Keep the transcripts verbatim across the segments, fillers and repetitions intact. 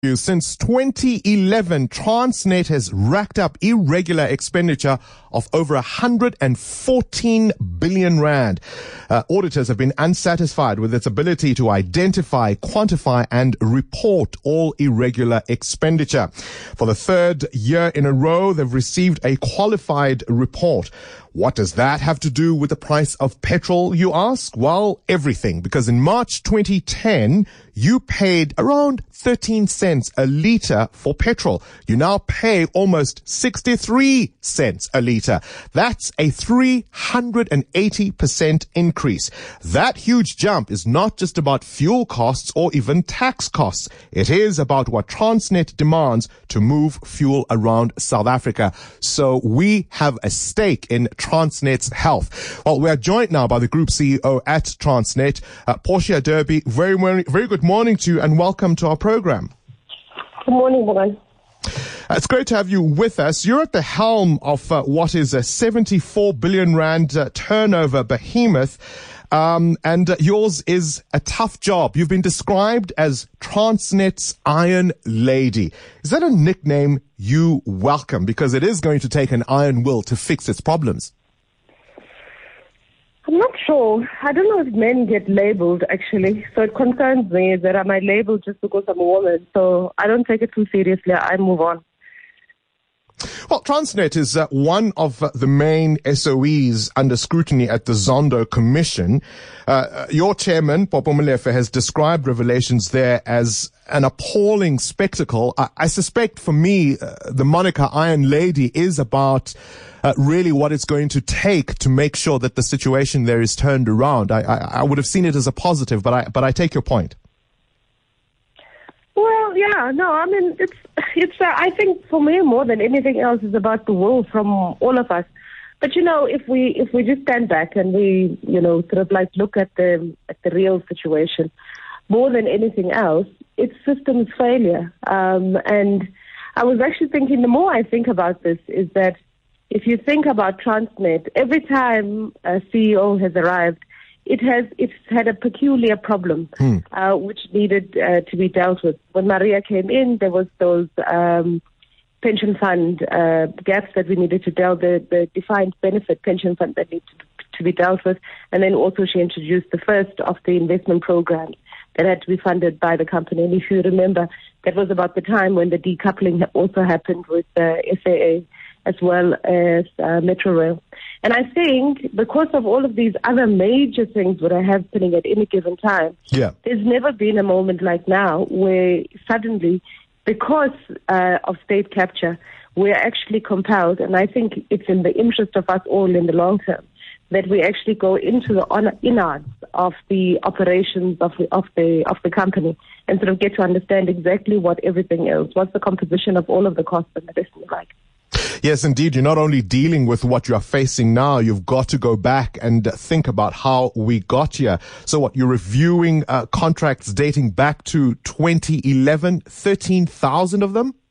Since twenty eleven, Transnet has racked up irregular expenditure of over one hundred fourteen billion rand. Uh, auditors have been unsatisfied with its ability to identify, quantify and report all irregular expenditure. For the third year in a row, they've received a qualified report. What does that have to do with the price of petrol, you ask? Well, everything, because in March twenty ten, you paid around thirteen cents a litre for petrol. You now pay almost sixty-three cents a litre. That's a three hundred eighty percent increase. That huge jump is not just about fuel costs or even tax costs. It is about what Transnet demands to move fuel around South Africa. So we have a stake in Transnet's health. Well, we are joined now by the Group C E O at Transnet, uh, Portia Derby. Very, very, very good morning to you and welcome to our program. Good morning, Morgan. It's great to have you with us. You're at the helm of uh, what is a seventy-four billion rand uh, turnover behemoth. Um, and uh, yours is a tough job. You've been described as Transnet's Iron Lady. Is that a nickname you welcome? Because it is going to take an iron will to fix its problems. I'm not sure. I don't know if men get labeled, actually. So it concerns me that I might label just because I'm a woman. So I don't take it too seriously. I move on. Well, Transnet is uh, one of uh, the main S O Es under scrutiny at the Zondo Commission. Uh, your chairman, Popo Molefe, has described revelations there as an appalling spectacle. I, I suspect for me, uh, the moniker Iron Lady is about uh, really what it's going to take to make sure that the situation there is turned around. I, I, I would have seen it as a positive, but I, but I take your point. Well, yeah, no, I mean, it's, it's. Uh, I think for me, more than anything else, is about the will from all of us. But you know, if we if we just stand back and we, you know, sort of like look at the at the real situation, more than anything else, it's systems failure. Um, and I was actually thinking, the more I think about this, is that if you think about Transnet, every time a C E O has arrived, It has it's had a peculiar problem, hmm. uh, which needed uh, to be dealt with. When Maria came in, there was those um, pension fund uh, gaps that we needed to deal with, the, the defined benefit pension fund that needed to, to be dealt with, and then also she introduced the first of the investment programs that had to be funded by the company. And if you remember, that was about the time when the decoupling also happened with uh, S A A as well as uh, Metro Rail. And I think because of all of these other major things that are happening at any given time, yeah. there's never been a moment like now where suddenly, because uh, of state capture, we're actually compelled, and I think it's in the interest of us all in the long term, that we actually go into the innards of the operations of the, of the of the company and sort of get to understand exactly what everything is, what's the composition of all of the costs and the rest of like. Yes, indeed. You're not only dealing with what you're facing now, you've got to go back and think about how we got here. So what, you're reviewing uh, contracts dating back to twenty eleven, thirteen thousand of them?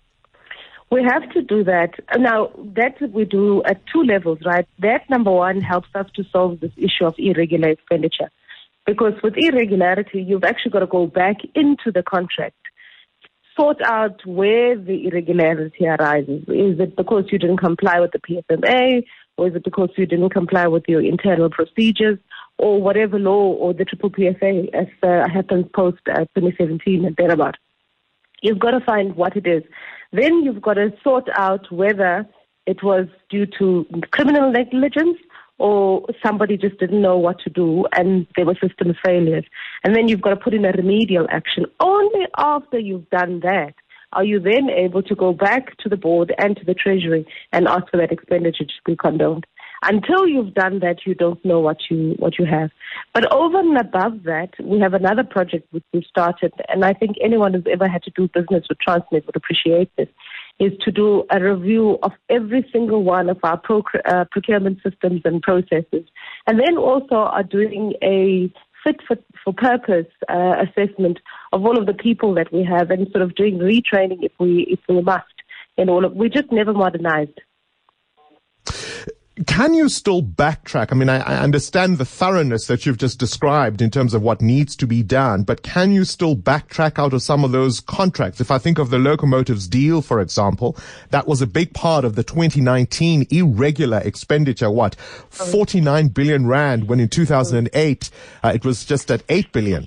We have to do that. Now, that's what we do at two levels, right? That, number one, helps us to solve this issue of irregular expenditure. Because with irregularity, you've actually got to go back into the contract, sort out where the irregularity arises. Is it because you didn't comply with the P F M A, or is it because you didn't comply with your internal procedures, or whatever law or the Triple P F A as uh, happens post uh, twenty seventeen and thereabout? You've got to find what it is. Then you've got to sort out whether it was due to criminal negligence or somebody just didn't know what to do and there were system failures. And then you've got to put in a remedial action. Only after you've done that are you then able to go back to the board and to the treasury and ask for that expenditure to be condoned. Until you've done that, you don't know what you what you have. But over and above that, we have another project which we've started, and I think anyone who's ever had to do business with Transnet would appreciate this, is to do a review of every single one of our proc- uh, procurement systems and processes. And then also are doing a fit for, for purpose uh, assessment of all of the people that we have and sort of doing retraining if we if we must. In all of, we just never modernized. Can you still backtrack? I mean, I, I understand the thoroughness that you've just described in terms of what needs to be done, but can you still backtrack out of some of those contracts? If I think of the locomotives deal, for example, that was a big part of the twenty nineteen irregular expenditure, what, forty-nine billion rand, when in two thousand eight uh, it was just at eight billion.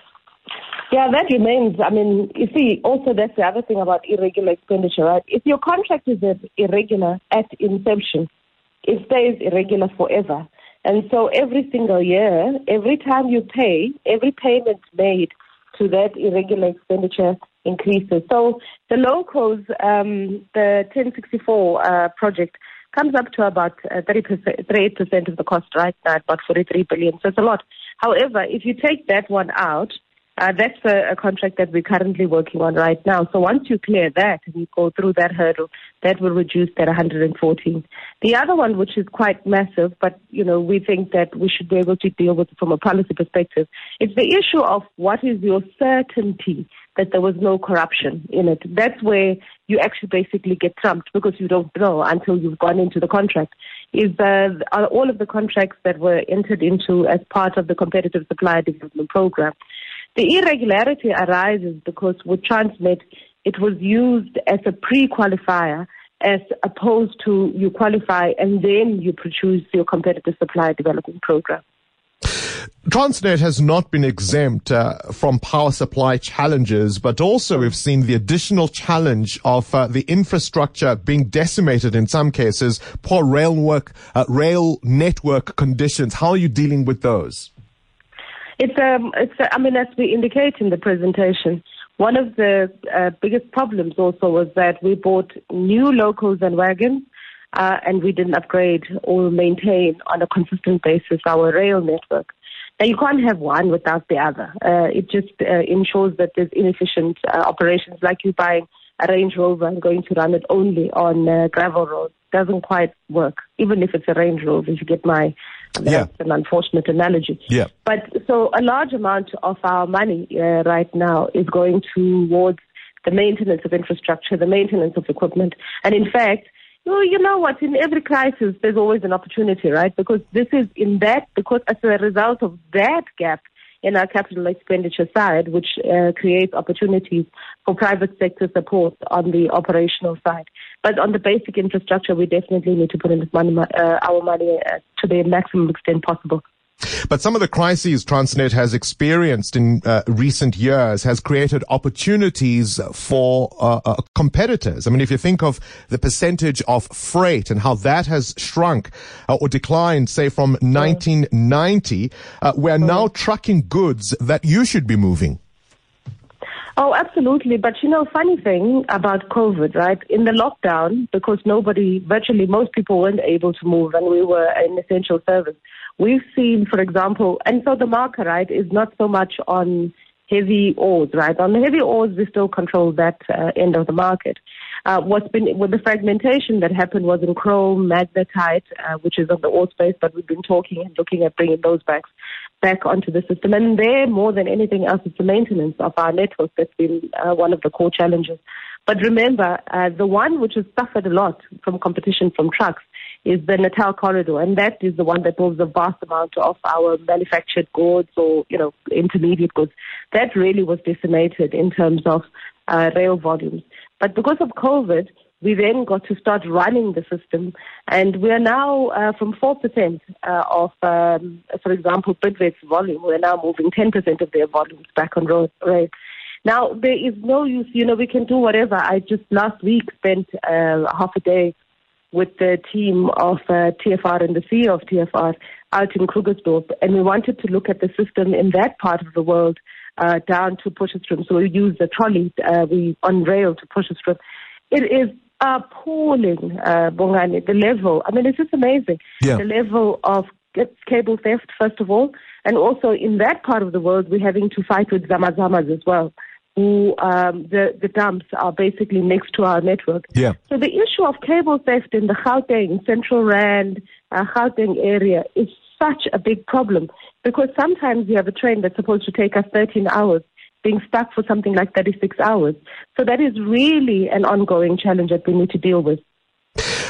Yeah, that remains. I mean, you see, also that's the other thing about irregular expenditure, right? If your contract is irregular at inception, it stays irregular forever. And so every single year, every time you pay, every payment made to that irregular expenditure increases. So the locals, um, the ten sixty-four uh, project comes up to about uh, thirty percent, thirty-eight percent of the cost right now, about forty-three billion. So it's a lot. However, if you take that one out, Uh, that's a, a contract that we're currently working on right now. So once you clear that and you go through that hurdle, that will reduce that one hundred fourteen. The other one, which is quite massive, but, you know, we think that we should be able to deal with it from a policy perspective, it's the issue of what is your certainty that there was no corruption in it. That's where you actually basically get trumped, because you don't know until you've gone into the contract. Is uh, are all of the contracts that were entered into as part of the Competitive Supplier Development Program. The irregularity arises because with Transnet, it was used as a pre-qualifier as opposed to you qualify and then you produce your Competitive Supplier Development Program. Transnet has not been exempt uh, from power supply challenges, but also we've seen the additional challenge of uh, the infrastructure being decimated in some cases, poor rail work, uh, rail network conditions. How are you dealing with those? It's, um, it's, uh, I mean, as we indicate in the presentation, one of the uh, biggest problems also was that we bought new locals and wagons, uh, and we didn't upgrade or maintain on a consistent basis our rail network. Now, you can't have one without the other. Uh, it just uh, ensures that there's inefficient uh, operations, like you buying a Range Rover and going to run it only on uh, gravel roads. Doesn't quite work, even if it's a Range Rover, if you get my... That's yeah. an unfortunate analogy. Yeah. But so a large amount of our money uh, right now is going towards the maintenance of infrastructure, the maintenance of equipment. And in fact, well, you know what, in every crisis, there's always an opportunity, right? Because this is in that, because as a result of that gap in our capital expenditure side, which uh, creates opportunities for private sector support on the operational side. But on the basic infrastructure, we definitely need to put in this money, uh, our money uh, to the maximum extent possible. But some of the crises Transnet has experienced in uh, recent years has created opportunities for uh, uh, competitors. I mean, if you think of the percentage of freight and how that has shrunk uh, or declined, say, from nineteen ninety, uh, we're now trucking goods that you should be moving. Oh, absolutely. But, you know, funny thing about COVID, right? In the lockdown, because nobody, virtually most people weren't able to move and we were an essential service, we've seen, for example, and so the marker, right, is not so much on heavy ores, right? On the heavy ores, we still control that uh, end of the market. Uh, what's been, with the fragmentation that happened was in chrome, magnetite, uh, which is on the ore space, but we've been talking and looking at bringing those back, back onto the system. And there, more than anything else, it's the maintenance of our network that's been uh, one of the core challenges. But remember, uh, the one which has suffered a lot from competition from trucks is the Natal corridor, and that is the one that moves a vast amount of our manufactured goods or, you know, intermediate goods. That really was decimated in terms of uh, rail volumes. But because of COVID, we then got to start running the system, and we are now uh, from four percent uh, of, um, for example, Bidvest's volume, we're now moving ten percent of their volumes back on road rail. Now, there is no use, you know, we can do whatever. I just last week spent uh, half a day with the team of uh, T F R and the C E O of T F R out in Krugersdorp, and we wanted to look at the system in that part of the world uh, down to Potchefstroom. So we use the trolley uh, we on rail to Potchefstroom. It is appalling, uh, Bongani, the level. I mean, it's just amazing. Yeah. The level of cable theft, first of all, and also in that part of the world, we're having to fight with Zamazamas as well, who um, the, the dumps are basically next to our network. Yeah. So the issue of cable theft in the Gauteng, Central Rand, uh, Gauteng area is such a big problem, because sometimes you have a train that's supposed to take us thirteen hours being stuck for something like thirty-six hours. So that is really an ongoing challenge that we need to deal with.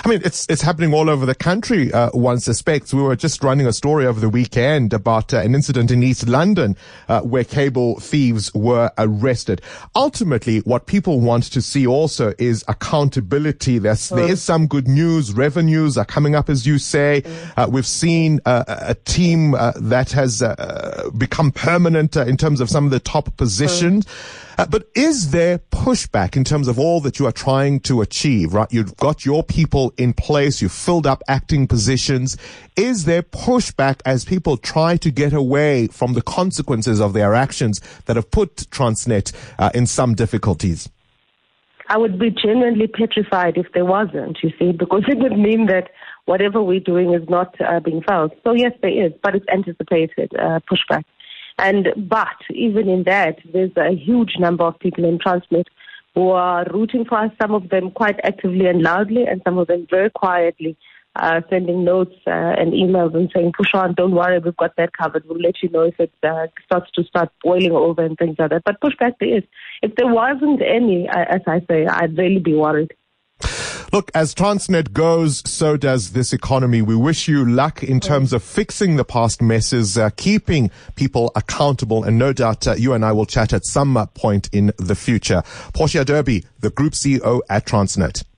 I mean, it's it's happening all over the country, uh, one suspects. We were just running a story over the weekend about uh, an incident in East London uh, where cable thieves were arrested. Ultimately, what people want to see also is accountability. There's, there is some good news. Revenues are coming up, as you say. Uh, we've seen uh, a team uh, that has uh, become permanent uh, in terms of some of the top positions. Uh, but is there pushback in terms of all that you are trying to achieve, right? You've got your people in place. You've filled up acting positions. Is there pushback as people try to get away from the consequences of their actions that have put Transnet uh, in some difficulties? I would be genuinely petrified if there wasn't, you see, because it would mean that whatever we're doing is not uh, being felt. So yes, there is, but it's anticipated uh, pushback. And but even in that, there's a huge number of people in Transnet who are rooting for us, some of them quite actively and loudly, and some of them very quietly, uh, sending notes uh, and emails and saying, push on, don't worry, we've got that covered. We'll let you know if it uh, starts to start boiling over and things like that. But pushback there is. If there wasn't any, uh, as I say, I'd really be worried. Look, as Transnet goes, so does this economy. We wish you luck in terms of fixing the past messes, uh, keeping people accountable, and no doubt uh, you and I will chat at some uh, point in the future. Portia Derby, the Group C E O at Transnet.